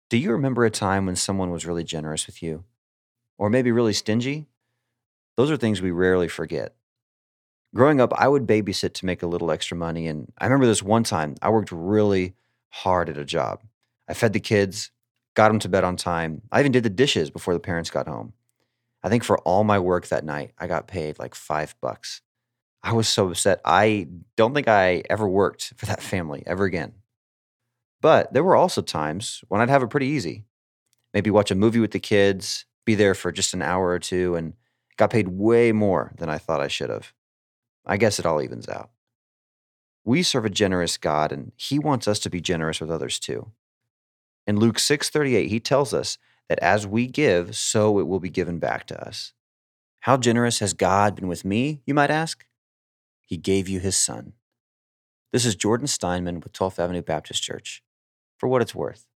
Do you remember a time when someone was really generous with you? Or maybe really stingy? Those are things we rarely forget. Growing up, I would babysit to make a little extra money. And I remember this one time I worked really hard at a job. I fed the kids, got them to bed on time. I even did the dishes before the parents got home. I think for all my work that night, I got paid like $5. I was so upset. I don't think I ever worked for that family ever again. But there were also times when I'd have it pretty easy. Maybe watch a movie with the kids, be there for just an hour or two, and got paid way more than I thought I should have. I guess it all evens out. We serve a generous God, and He wants us to be generous with others too. In Luke 6:38, He tells us that as we give, so it will be given back to us. How generous has God been with me, you might ask? He gave you His Son. This is Jordan Steinman with 12th Avenue Baptist Church. For what it's worth.